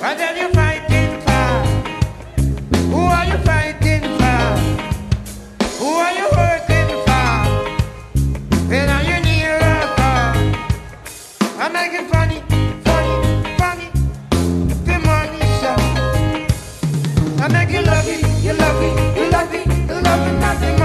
What are you fighting for? Who are you fighting for? Who are you working for? When are you near for? I'm making funny, funny, funny. The money shot. I make you love it, you love it, you love it, you love it, nothing.